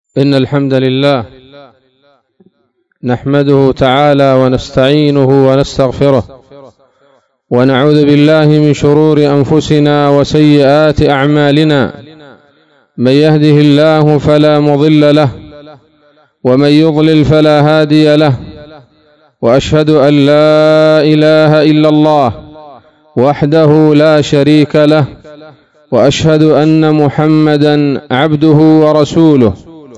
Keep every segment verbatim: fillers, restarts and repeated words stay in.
إن الحمد لله نحمده تعالى ونستعينه ونستغفره ونعوذ بالله من شرور أنفسنا وسيئات أعمالنا. من يهده الله فلا مضل له ومن يضلل فلا هادي له، وأشهد أن لا إله إلا الله وحده لا شريك له، وأشهد أن محمدا عبده ورسوله.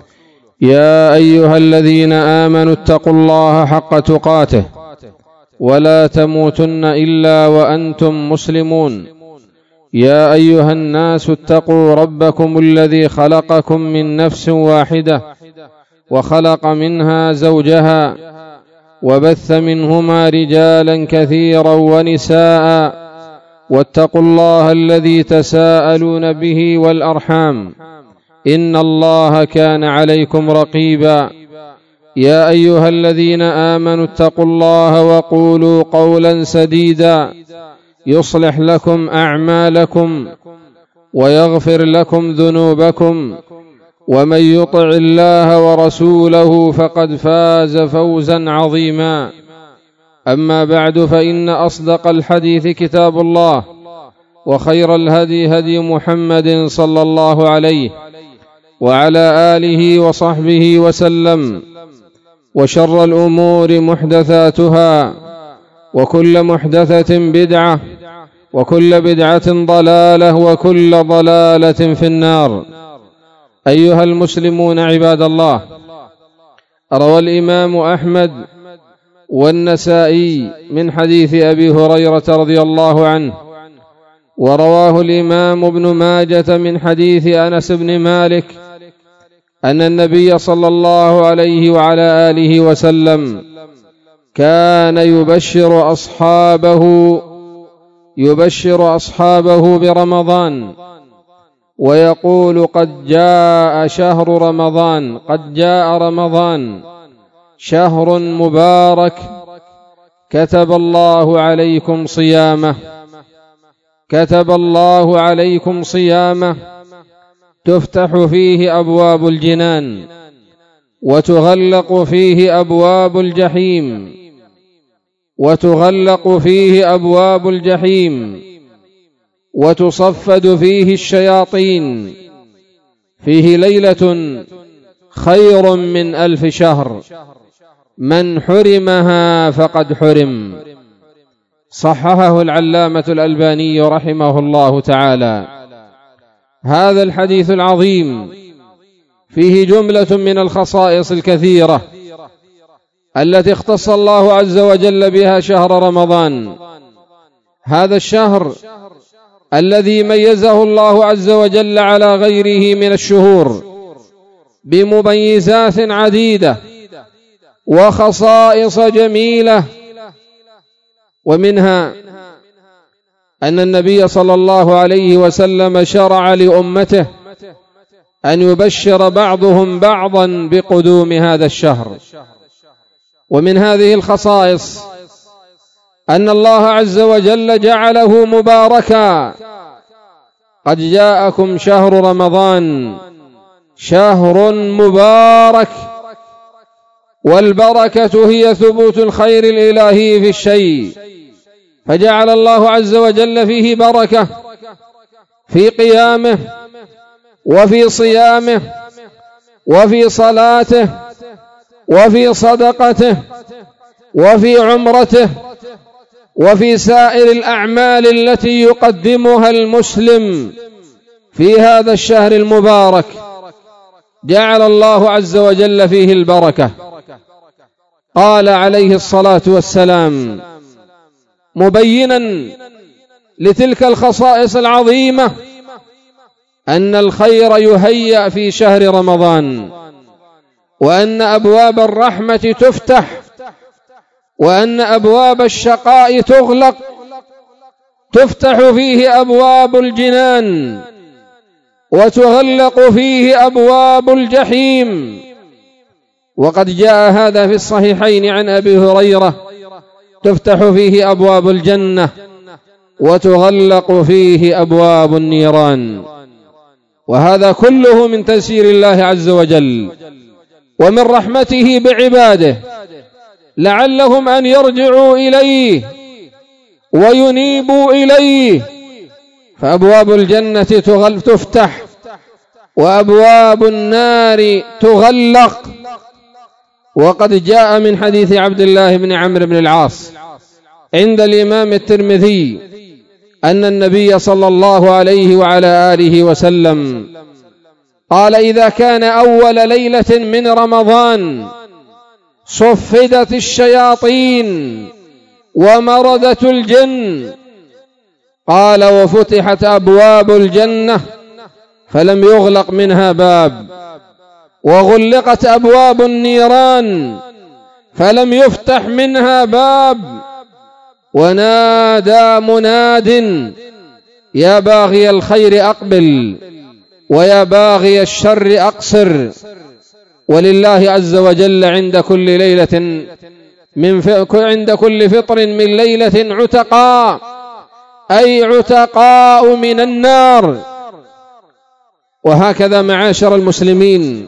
يا أيها الذين آمنوا اتقوا الله حق تقاته ولا تموتن إلا وأنتم مسلمون. يا أيها الناس اتقوا ربكم الذي خلقكم من نفس واحدة وخلق منها زوجها وبث منهما رجالا كثيرا ونساء، واتقوا الله الذي تساءلون به والأرحام إن الله كان عليكم رقيبا. يا أيها الذين آمنوا اتقوا الله وقولوا قولا سديدا يصلح لكم أعمالكم ويغفر لكم ذنوبكم، ومن يطع الله ورسوله فقد فاز فوزا عظيما. أما بعد، فإن أصدق الحديث كتاب الله، وخير الهدي هدي محمد صلى الله عليه وعلى آله وصحبه وسلم، وشر الأمور محدثاتها، وكل محدثة بدعة، وكل بدعة ضلالة، وكل ضلالة في النار. أيها المسلمون عباد الله، روى الإمام أحمد والنسائي من حديث أبي هريرة رضي الله عنه، ورواه الإمام ابن ماجة من حديث أنس بن مالك أن النبي صلى الله عليه وعلى آله وسلم كان يبشر أصحابه يبشر أصحابه برمضان ويقول: قد جاء شهر رمضان، قد جاء رمضان، شهر مبارك، كتب الله عليكم صيامه، كتب الله عليكم صيامه، تفتح فيه أبواب الجنان، وتغلق فيه أبواب الجحيم، وتغلق فيه أبواب الجحيم، وتصفد فيه الشياطين، فيه ليلة خير من ألف شهر، من حرمها فقد حرم. صححه العلامة الألباني رحمه الله تعالى. هذا الحديث العظيم فيه جملة من الخصائص الكثيرة التي اختص الله عز وجل بها شهر رمضان، هذا الشهر الذي ميزه الله عز وجل على غيره من الشهور بمميزات عديدة وخصائص جميلة، ومنها أن النبي صلى الله عليه وسلم شرع لأمته أن يبشر بعضهم بعضا بقدوم هذا الشهر. ومن هذه الخصائص أن الله عز وجل جعله مباركا. قد جاءكم شهر رمضان، شهر مبارك، والبركة هي ثبوت الخير الإلهي في الشيء، فجعل الله عز وجل فيه بركة في قيامه وفي صيامه وفي صلاته وفي صدقته وفي عمرته وفي سائر الأعمال التي يقدمها المسلم في هذا الشهر المبارك، جعل الله عز وجل فيه البركة. قال عليه الصلاة والسلام مبينا لتلك الخصائص العظيمة أن الخير يهيأ في شهر رمضان، وأن أبواب الرحمة تفتح، وأن أبواب الشقاء تغلق، تفتح فيه أبواب الجنان، وتغلق فيه أبواب الجحيم. وقد جاء هذا في الصحيحين عن أبي هريرة: تفتح فيه أبواب الجنة وتغلق فيه أبواب النيران. وهذا كله من تيسير الله عز وجل ومن رحمته بعباده لعلهم أن يرجعوا إليه وينيبوا إليه. فأبواب الجنة تفتح وأبواب النار تغلق. وقد جاء من حديث عبد الله بن عمرو بن العاص عند الإمام الترمذي أن النبي صلى الله عليه وعلى آله وسلم قال: إذا كان أول ليلة من رمضان صفدت الشياطين ومردت الجن، قال: وفتحت أبواب الجنة فلم يغلق منها باب، وغلقت أبواب النيران فلم يفتح منها باب، ونادى مناد: يا باغي الخير أقبل ويا باغي الشر أقصر. ولله عز وجل عند كل ليلة من ف... عند كل فطر من ليلة عتقاء، أي عتقاء من النار. وهكذا معاشر المسلمين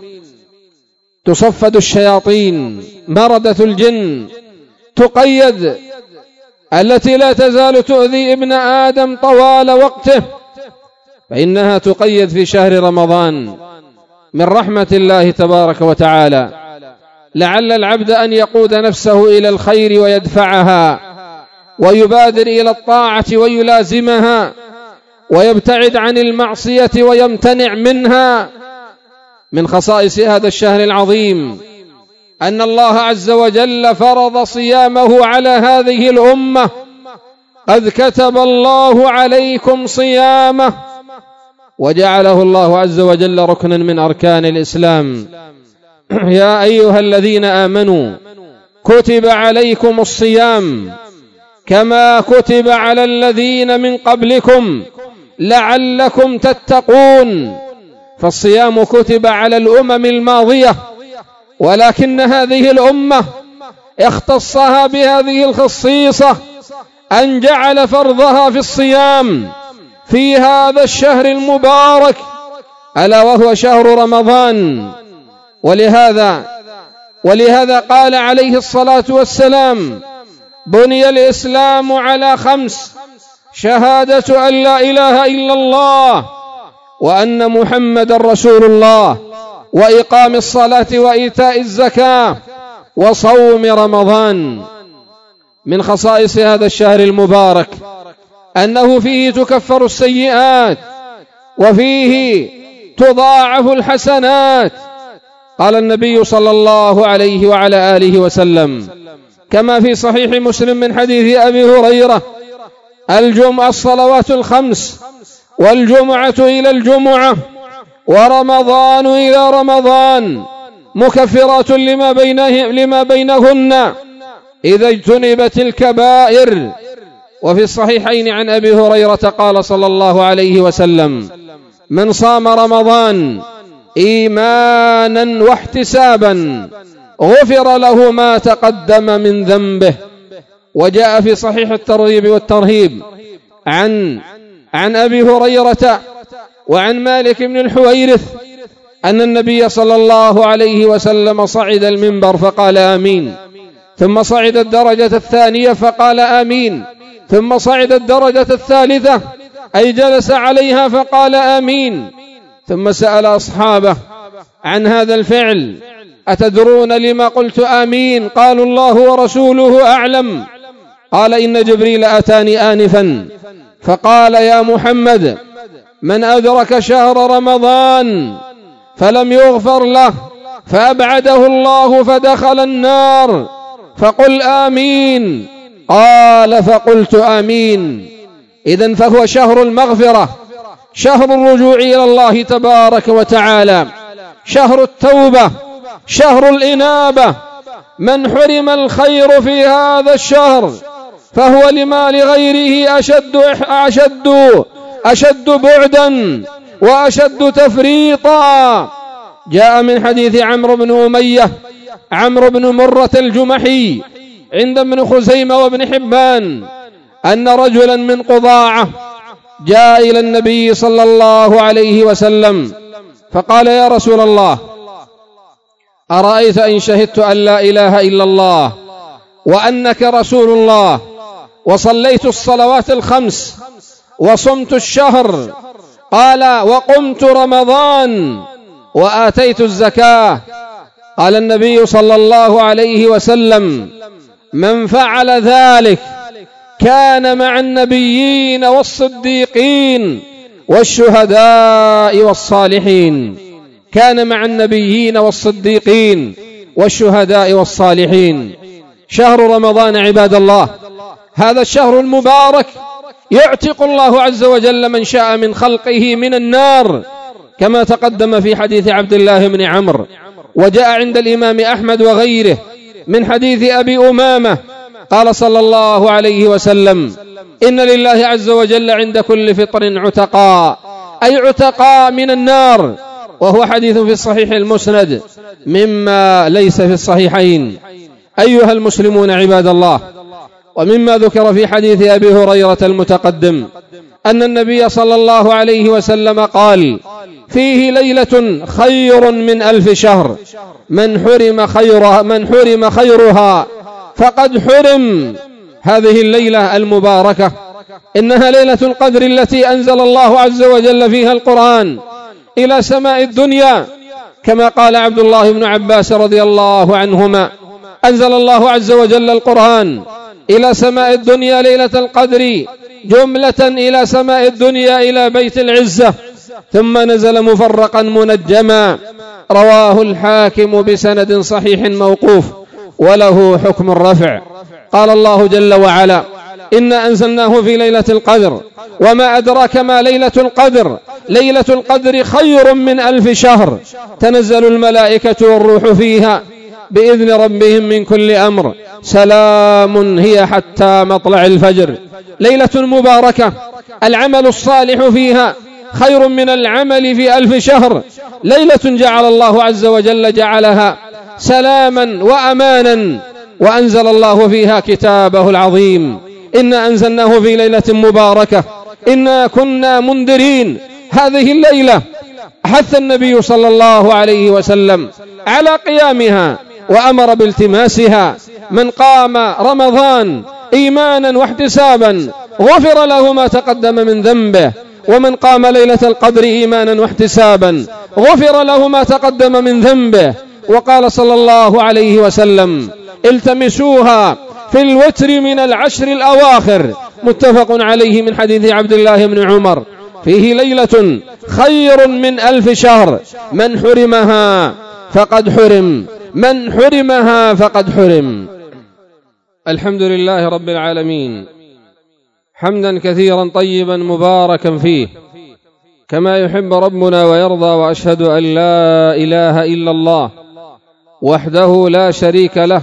تصفد الشياطين، مردة الجن تقيد، التي لا تزال تؤذي ابن آدم طوال وقته، فإنها تقيد في شهر رمضان من رحمة الله تبارك وتعالى. لعل العبد أن يقود نفسه إلى الخير ويدفعها ويبادر إلى الطاعة ويلازمها، ويبتعد عن المعصية ويمتنع منها. من خصائص هذا الشهر العظيم أن الله عز وجل فرض صيامه على هذه الأمة: قد كتب الله عليكم صيامه، وجعله الله عز وجل ركنا من أركان الإسلام. يا أيها الذين آمنوا كتب عليكم الصيام كما كتب على الذين من قبلكم لعلكم تتقون. فالصيام كتب على الأمم الماضية، ولكن هذه الأمة اختصها بهذه الخصيصة أن جعل فرضها في الصيام في هذا الشهر المبارك، ألا وهو شهر رمضان. ولهذا ولهذا قال عليه الصلاة والسلام: بني الإسلام على خمس: شهادة أن لا إله إلا الله وأن محمد رسول الله، وإقام الصلاة وإيتاء الزكاة، وصوم رمضان. من خصائص هذا الشهر المبارك أنه فيه تكفر السيئات وفيه تضاعف الحسنات. قال النبي صلى الله عليه وعلى آله وسلم كما في صحيح مسلم من حديث أبي هريرة: الجمعة الصلوات الخمس، والجمعة إلى الجمعة، ورمضان إلى رمضان، مكفرات لما بينه لما بينهن إذا اجتنبت الكبائر. وفي الصحيحين عن أبي هريرة قال صلى الله عليه وسلم: من صام رمضان إيمانا واحتسابا غفر له ما تقدم من ذنبه. وجاء في صحيح الترغيب والترهيب عن عن أبي هريرة وعن مالك بن الحويرث أن النبي صلى الله عليه وسلم صعد المنبر فقال آمين، ثم صعد الدرجة الثانية فقال آمين، ثم صعد الدرجة الثالثة أي جلس عليها فقال آمين، ثم سأل أصحابه عن هذا الفعل: أتدرون لما قلت آمين؟ قالوا: الله ورسوله أعلم. قال: إن جبريل أتاني آنفا فقال: يا محمد، من أدرك شهر رمضان فلم يغفر له فأبعده الله فدخل النار، فقل آمين. قال: فقلت آمين. إذن فهو شهر المغفرة، شهر الرجوع إلى الله تبارك وتعالى، شهر التوبة، شهر الإنابة. من حرم الخير في هذا الشهر فهو لما لغيره أشد أشد أشد بعدا وأشد تفريطا. جاء من حديث عمرو بن أمية عمرو بن مرة الجمحي عند ابن خزيمة وابن حبان أن رجلا من قضاعة جاء إلى النبي صلى الله عليه وسلم فقال: يا رسول الله، أرأيت إن شهدت أن لا إله إلا الله وأنك رسول الله وصليت الصلوات الخمس وصمت الشهر، قال: وقمت رمضان وآتيت الزكاة. قال النبي صلى الله عليه وسلم: من فعل ذلك كان مع النبيين والصديقين والشهداء والصالحين. كان مع النبيين والصديقين والشهداء والصالحين. شهر رمضان عباد الله، هذا الشهر المبارك يعتق الله عز وجل من شاء من خلقه من النار، كما تقدم في حديث عبد الله بن عمرو، وجاء عند الإمام أحمد وغيره من حديث أبي أمامة قال صلى الله عليه وسلم: إن لله عز وجل عند كل فطر عتقاء، أي عتقاء من النار، وهو حديث في الصحيح المسند مما ليس في الصحيحين. أيها المسلمون عباد الله، ومما ذكر في حديث أبي هريرة المتقدم أن النبي صلى الله عليه وسلم قال: فيه ليلة خير من ألف شهر، من حرم خيرها من حرم خيرها فقد حرم. هذه الليلة المباركة إنها ليلة القدر التي أنزل الله عز وجل فيها القرآن إلى سماء الدنيا، كما قال عبد الله بن عباس رضي الله عنهما: أنزل الله عز وجل القرآن إلى سماء الدنيا ليلة القدر جملة إلى سماء الدنيا إلى بيت العزة، ثم نزل مفرقا منجما. رواه الحاكم بسند صحيح موقوف وله حكم الرفع. قال الله جل وعلا: إنا أنزلناه في ليلة القدر وما أدراك ما ليلة القدر، ليلة القدر خير من ألف شهر، تنزل الملائكة والروح فيها بإذن ربهم من كل أمر، سلام هي حتى مطلع الفجر. ليلة مباركة العمل الصالح فيها خير من العمل في ألف شهر. ليلة جعل الله عز وجل جعلها سلاما وأمانا، وأنزل الله فيها كتابه العظيم. إنا أنزلناه في ليلة مباركة إنا كنا منذرين. هذه الليلة حث النبي صلى الله عليه وسلم على قيامها وأمر بالتماسها. من قام رمضان إيمانا واحتسابا غفر له ما تقدم من ذنبه، ومن قام ليلة القدر إيمانا واحتسابا غفر له ما تقدم من ذنبه. وقال صلى الله عليه وسلم: التمسوها في الوتر من العشر الأواخر، متفق عليه من حديث عبد الله بن عمر. فيه ليلة خير من ألف شهر، من حرمها فقد حرم، من حرمها فقد حرم. الحمد لله رب العالمين، حمدا كثيرا طيبا مباركا فيه كما يحب ربنا ويرضى. وأشهد أن لا إله إلا الله وحده لا شريك له،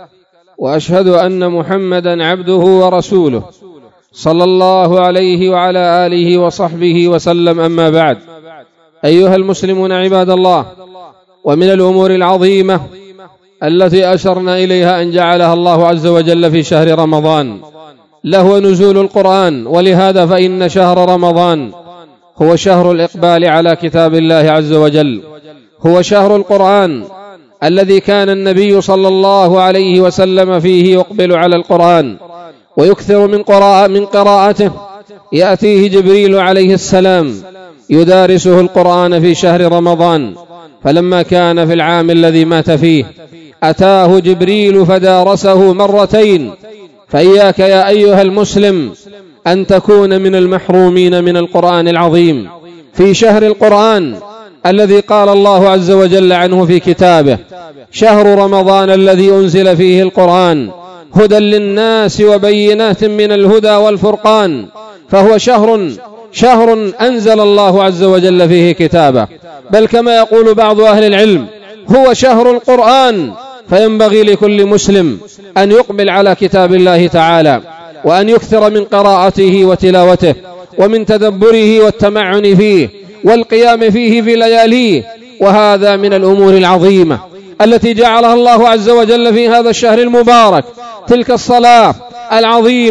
وأشهد أن محمدا عبده ورسوله صلى الله عليه وعلى آله وصحبه وسلم. أما بعد، أيها المسلمون عباد الله، ومن الأمور العظيمة التي أشرنا إليها أن جعلها الله عز وجل في شهر رمضان له نزول القرآن، ولهذا فإن شهر رمضان هو شهر الإقبال على كتاب الله عز وجل، هو شهر القرآن الذي كان النبي صلى الله عليه وسلم فيه يقبل على القرآن ويكثر من قراءة من قراءته. يأتيه جبريل عليه السلام يدارسه القرآن في شهر رمضان، فلما كان في العام الذي مات فيه أتاه جبريل فدارسه مرتين. فإياك يا أيها المسلم أن تكون من المحرومين من القرآن العظيم في شهر القرآن الذي قال الله عز وجل عنه في كتابه: شهر رمضان الذي أنزل فيه القرآن هدى للناس وبينات من الهدى والفرقان. فهو شهر شهر أنزل الله عز وجل فيه كتابه، بل كما يقول بعض أهل العلم هو شهر القرآن. فينبغي لكل مسلم أن يقبل على كتاب الله تعالى، وأن يكثر من قراءته وتلاوته ومن تدبره والتمعن فيه والقيام فيه في لياليه. وهذا من الأمور العظيمة التي جعلها الله عز وجل في هذا الشهر المبارك، تلك الصلاة العظيمة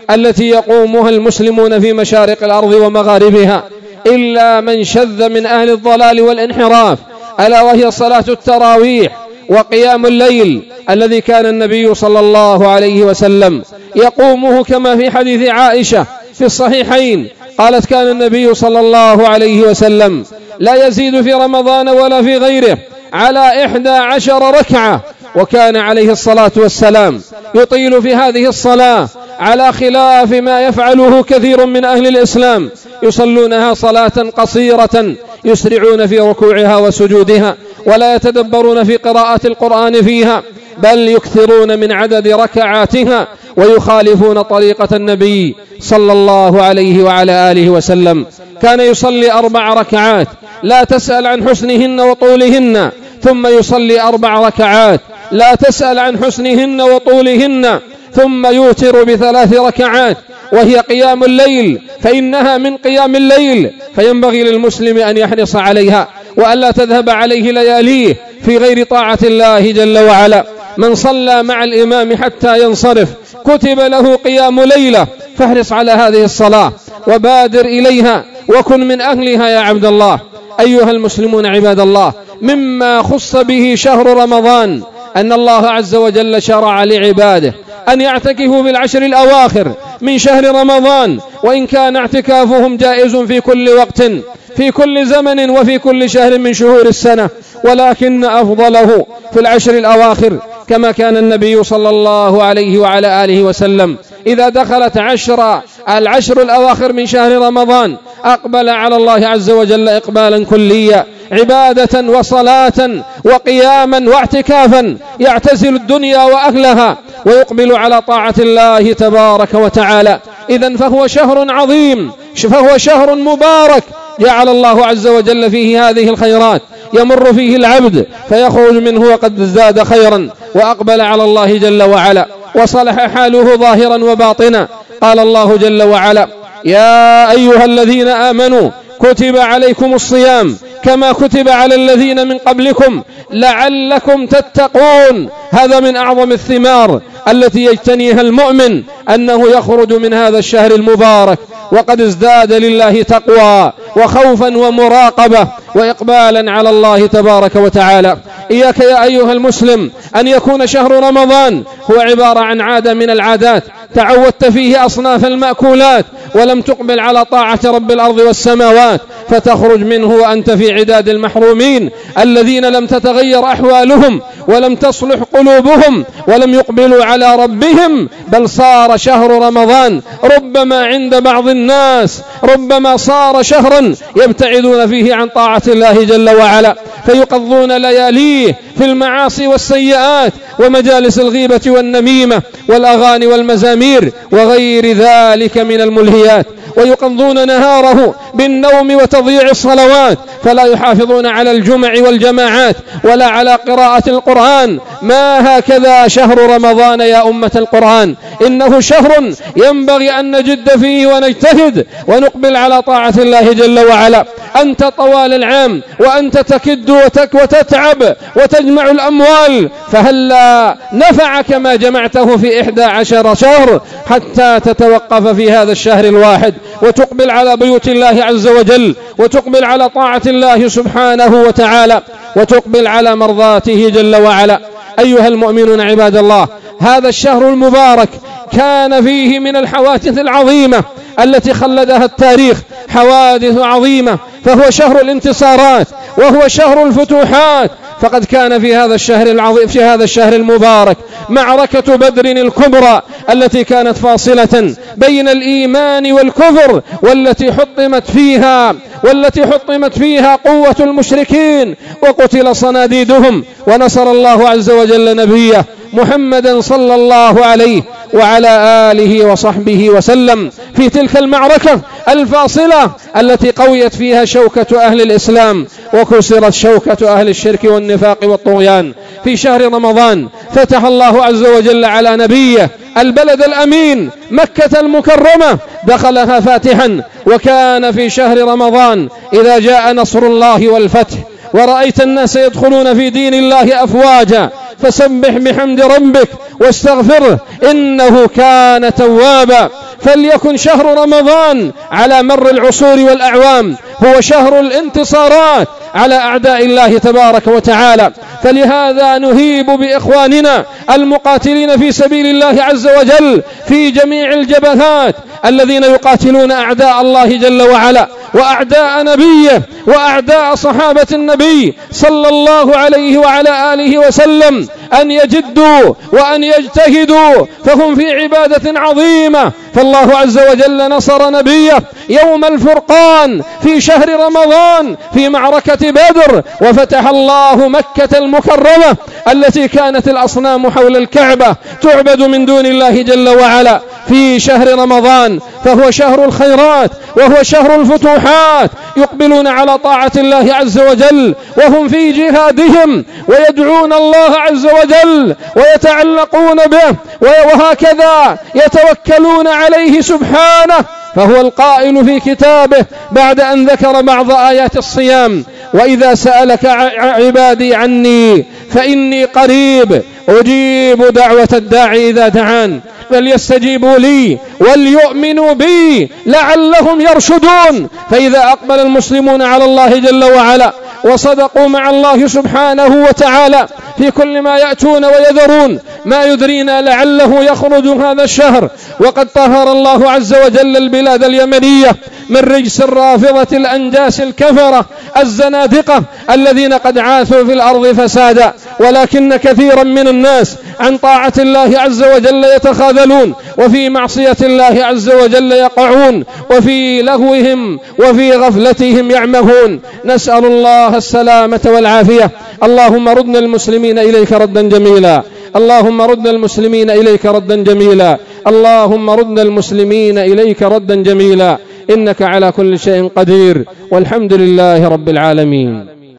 التي يقومها المسلمون في مشارق الأرض ومغاربها، إلا من شذ من أهل الضلال والانحراف، ألا وهي صلاة التراويح وقيام الليل الذي كان النبي صلى الله عليه وسلم يقومه كما في حديث عائشة في الصحيحين، قالت كان النبي صلى الله عليه وسلم لا يزيد في رمضان ولا في غيره على إحدى عشر ركعة، وكان عليه الصلاة والسلام يطيل في هذه الصلاة على خلاف ما يفعله كثير من أهل الإسلام، يصلونها صلاة قصيرة يسرعون في ركوعها وسجودها ولا يتدبرون في قراءة القرآن فيها، بل يكثرون من عدد ركعاتها ويخالفون طريقة النبي صلى الله عليه وعلى آله وسلم. كان يصلي أربع ركعات لا تسأل عن حسنهن وطولهن، ثم يصلي أربع ركعات لا تسأل عن حسنهن وطولهن، ثم يوتر بثلاث ركعات وهي قيام الليل، فإنها من قيام الليل، فينبغي للمسلم أن يحرص عليها وألا تذهب عليه لياليه في غير طاعة الله جل وعلا. من صلى مع الإمام حتى ينصرف كتب له قيام ليلة، فاحرص على هذه الصلاة وبادر إليها وكن من أهلها يا عبد الله. أيها المسلمون عباد الله، مما خص به شهر رمضان أن الله عز وجل شرع لعباده أن يعتكفوا في العشر الأواخر من شهر رمضان، وإن كان اعتكافهم جائز في كل وقت في كل زمن وفي كل شهر من شهور السنة، ولكن أفضله في العشر الأواخر، كما كان النبي صلى الله عليه وعلى آله وسلم إذا دخلت عشر العشر الأواخر من شهر رمضان أقبل على الله عز وجل إقبالا كليا، عبادة وصلاة وقياما واعتكافا، يعتزل الدنيا وأهلها ويقبل على طاعة الله تبارك وتعالى. إذن فهو شهر عظيم، فهو شهر مبارك جعل الله عز وجل فيه هذه الخيرات، يمر فيه العبد فيخرج منه وقد ازداد خيرا وأقبل على الله جل وعلا وصلح حاله ظاهرا وباطنا. قال الله جل وعلا: يا أيها الذين آمنوا كتب عليكم الصيام كما كتب على الذين من قبلكم لعلكم تتقون. هذا من أعظم الثمار التي يجتنيها المؤمن، أنه يخرج من هذا الشهر المبارك وقد ازداد لله تقوى وخوفا ومراقبة وإقبالا على الله تبارك وتعالى. إياك يا أيها المسلم أن يكون شهر رمضان هو عبارة عن عادة من العادات تعودت فيه أصناف المأكولات ولم تقبل على طاعة رب الأرض والسماوات، فتخرج منه وأنت في عداد المحرومين الذين لم تتغير أحوالهم ولم تصلح قلوبهم ولم يقبلوا على ربهم، بل صار شهر رمضان ربما عند بعض الناس ربما صار شهرا يبتعدون فيه عن طاعة الله جل وعلا، فيقضون لياليه في المعاصي والسيئات ومجالس الغيبة والنميمة والأغاني والمزامير وغير ذلك من الملهيات، ويقضون نهاره بالنوم وتضييع الصلوات، فلا يحافظون على الجمع والجماعات ولا على قراءة القرآن. ما هكذا شهر رمضان يا أمة القرآن، إنه شهر ينبغي أن نجد فيه ونجتهد ونقبل على طاعة الله جل وعلا. أنت طوال العام وأنت تكد وتتعب وتجمع الأموال، فهلا نفعك ما جمعته في إحدى عشر شهر حتى تتوقف في هذا الشهر الواحد وتقبل على بيوت الله عز وجل وتقبل على طاعة الله سبحانه وتعالى وتقبل على مرضاته جل وعلا. أيها المؤمنون عباد الله، هذا الشهر المبارك كان فيه من الحوادث العظيمة التي خلدها التاريخ حوادث عظيمة، فهو شهر الانتصارات وهو شهر الفتوحات. فقد كان في هذا الشهر العظيم في هذا الشهر المبارك معركة بدر الكبرى التي كانت فاصلة بين الإيمان والكفر، والتي حطمت فيها والتي حطمت فيها قوة المشركين وقتل صناديدهم، ونصر الله عز وجل نبيه محمدا صلى الله عليه وعلى آله وصحبه وسلم في تلك المعركة الفاصلة التي قويت فيها شوكة أهل الإسلام وكسرت شوكة أهل الشرك والنفاق والطغيان. في شهر رمضان فتح الله عز وجل على نبيه البلد الأمين مكة المكرمة، دخلها فاتحا، وكان في شهر رمضان إذا جاء نصر الله والفتح ورأيت الناس يدخلون في دين الله أفواجا فسبح بحمد ربك واستغفره إنه كان توابا. فليكن شهر رمضان على مر العصور والأعوام هو شهر الانتصارات على أعداء الله تبارك وتعالى. فلهذا نهيب بإخواننا المقاتلين في سبيل الله عز وجل في جميع الجبهات الذين يقاتلون أعداء الله جل وعلا وأعداء نبيه وأعداء صحابة النبي صلى الله عليه وعلى آله وسلم أن يجدوا وأن يجتهدوا، فهم في عبادة عظيمة. فالله عز وجل نصر نبيه يوم الفرقان في شهر رمضان في معركة بدر، وفتح الله مكة المكرمة التي كانت الأصنام حول الكعبة تعبد من دون الله جل وعلا في شهر رمضان، فهو شهر الخيرات وهو شهر الفتوحات. يقبلون على طاعة الله عز وجل وهم في جهادهم ويدعون الله عز وجل ويتعلقون به، وهكذا يتوكلون عليه سبحانه. فهو القائل في كتابه بعد أن ذكر بعض آيات الصيام: وإذا سألك عبادي عني فإني قريب أجيب دعوة الداعي إذا دعان فليستجيبوا لي وليؤمنوا بي لعلهم يرشدون. فإذا أقبل المسلمون على الله جل وعلا وصدقوا مع الله سبحانه وتعالى في كل ما يأتون ويذرون، ما يدرينا لعله يخرج هذا الشهر وقد طهر الله عز وجل البلاد اليمنية من رجس الرافضة الأنجاس الكفرة الزنادقة الذين قد عاثوا في الأرض فسادا. ولكن كثيرا من الناس عن طاعة الله عز وجل يتخاذلون، وفي معصية الله عز وجل يقعون، وفي لهوهم وفي غفلتهم يعمهون. نسأل الله السلامة والعافية. اللهم ردنا المسلمين إليك ردا جميلا، اللهم ردنا المسلمين إليك ردا جميلا، اللهم ردنا المسلمين إليك ردا جميلا، إنك على كل شيء قدير، والحمد لله رب العالمين.